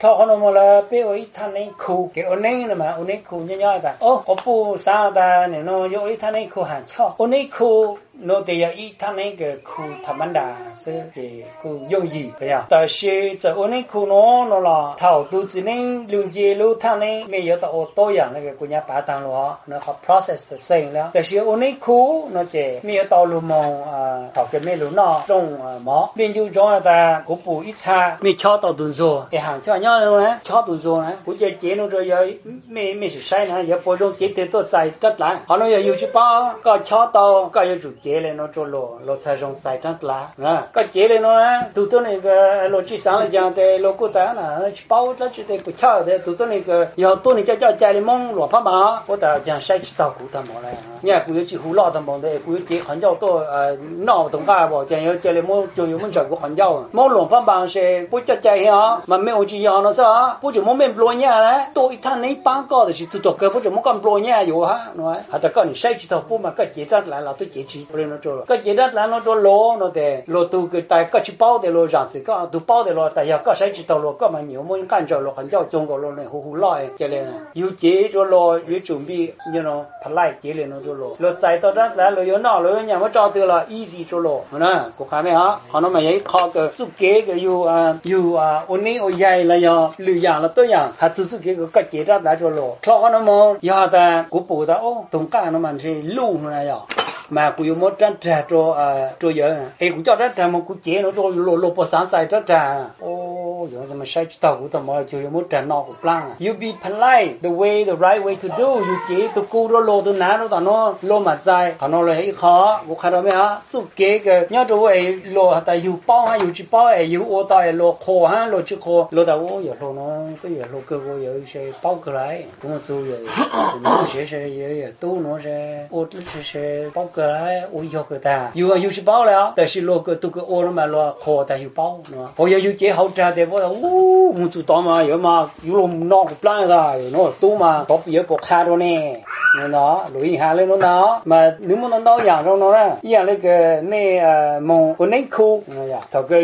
thọ nó mà là bé ấy thằng ấy khu cái ông ấy mà ông ấy khu nhớ ta ô có bu sao ta này nó yêu ấy thằng ấy khu hàng cho ông ấy khu nó thì ấy thằng ấy cái khu thầm đà sẽ cái khu dùng gì bây giờแต่是这ông ấy khu nó là thảo tu chỉ nên lưu gì lưu thằng ấy mấy giờ tao tôiอย่าง那个国家把当了nó có process 的生了但是ông ấy khu nó chỉ mấy giờ tao lưu mong thảo cái mấy lưu nó trong mỏ bên dưới trong ta cũng bù ít xa mấy cho tao tu rồi cái hàng cho nhau luôn á cho tu rồi á cũng chỉ chế nó rồi giờ mấy sự sai nữa giờ bổ sung chế để tôi giải tất lại họ nói giờ yêu chỉ bao có cho tao có yêu chủ chế lên nó cho lo sai trong giải tất lại nè có chế lên nó á tụi tôi này cái lo chỉ sáng là chẳng để lo cô ta là chỉ bao nó chỉ để bù cho để tụi tôi này cái giờ tôi này cho chạy lên mong lo pháp mà có ta chẳng sai chỉ tao cũng tao mà này nhà cũng chỉ hú lo tao mà để cũng chế khoản giao tôi nọ tổng cả bỏ chẳng yêu chạy lên mong cho yêu mình chọn cái khoản giao mong lo pháp bằng sẽ bù cho chạy hả mà mấy ông chỉ họ nó sao bù chỉ mong mình lo nhà đấy tôi thằng này bán có thì chỉ tụi tôi bù chỉ mong con lo nhàอยู่ฮะnói hả ta có những sai chỉ tao bù mà cái chế ra lại là tôi chế chỉ lên nó cho cái chế ra lại nó cho nó để lo tu cái tài cái chỉ bao để lo rằng thì có tu bao để lo tại giờ có sai chỉ tao lo có mà nhiều muốn can cho lo khoản giao chung của lo này hú lo cho nên yêu chế cho lo yêu chuẩn bị you know phải lại chế lên nó cho lo chạy tao ra lại lo yêu nọ lo nhà mới cho từ là easy cho lo nè có phải mấy hả họ nói mà vậy khó cái giúp kế cái yêu ôn này ôn dài là giờ lừa dạng là tôi dạng hạt giúp kế cái chế ra đã cho lo cho nó mà giờ ta cũng bù ta ô tổng cả nó mà thì lưu này giờ mà cũng yêu một trận trà cho giờ em cũng cho trận trà mà cũng chế nó cho lo bỏ sáng sai trận trà ô giờ mà sai tao cũng tao mà cho một trận nọ cũng plan you be polite the right way to do you chế tôi cố đó lo tôi ná nó tao nó lo mà dài họ nói là ấy khó cũng khai đó mấy hả giúp kế cái nhớ cho ấy lo tại you bao hay you chỉ bao ấy you ô tao lo khô ha lo chỉ khô lo tao ô giờ lo nó cái giờ lo cơ vô giờ sẽ bao cái lại cũng số giờ nó sẽ giờ tu nó sẽ ô sẽ bao cái lại ô giờ cái ta you chỉ baoแล้วแต่是lo cái tu cái ô nó mà lo khô tại you bao nó bây giờ you chế hậu trà để bao ô muốn tu tao mà giờ mà you lo nọ cái plan ra nó tu mà có giờ có khai đó nè nó lùi hà lên nó mà nếu mà nó dạng trong nó á dạng lấy cái này mong cái này khu thằng cái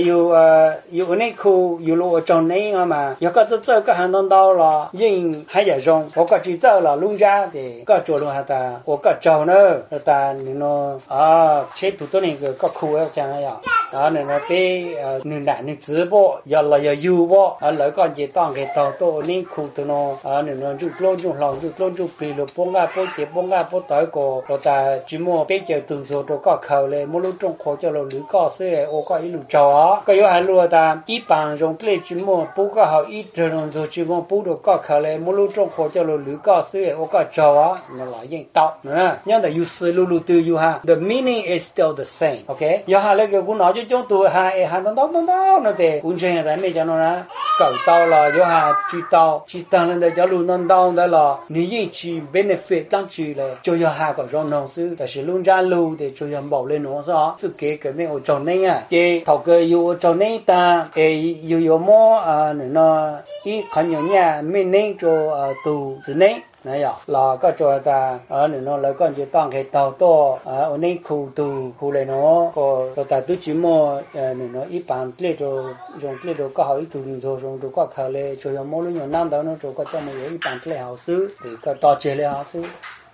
yêu này khu yêu lo trong này mà giờ cái cái hàng đó là yên hay là rong có cái chỉ là lung ra thì có chỗ luôn hả ta có cái trâu nữa ta nó chế tụi tôi này cái khu ấy chẳng hay đó này nó bé nền đại nền chữ bộ giờ là giờ yêu bộ lấy con gì tao cái tàu tôi này khu tụi nó này nó chụp lông chụp lòng chụp lông chụp bì lụp bông bố chế bông bố tới cổ rồi ta chỉ mua bé chờ từ số rồi có khẩu lên mua lúc trong khẩu cho nó lưỡi có xe ô có ít lưỡi chó cái yếu hay luôn ta ít bằng dùng cái chỉ mua bố có hậu ít rồi chỉ mua bố được có khẩu lên mua lúc trong khẩu cho nó lưỡi có xe ô có chó nó lại dạng tao nữa nhưng mà use lulu từ you ha the meaning is still the same okay giờ hai cái cũng nói cho chúng tôi hai đó nó để cũng chơi tại mấy cho nó là cậu tao là giờ hai chỉ tao lên để cho luôn nó tao đó là nếu chỉ benefit tăng chỉ là cho giờ hai cái rong nông sưแต่是luôn ra lưu để cho giờ bảo lên nó sao chứ cái mấy ở trong này à cái thầu cái yêu trong này ta yêu mua nó ít khăn nhiều nhà mình nên cho tù từ này này là cái chỗ ta nó lấy con chỉ tăng cái tàu to ở đây khu này nó có ta tự chỉ mua nó ít bán lấy dùng lấy đồ có hỏi tụ rồi dùng đồ có khởi lấy cho mua lúc nhiều năm đó nó cho có cho mình ít bán lấy hảo xứ thì có to chế lấy hảo xứ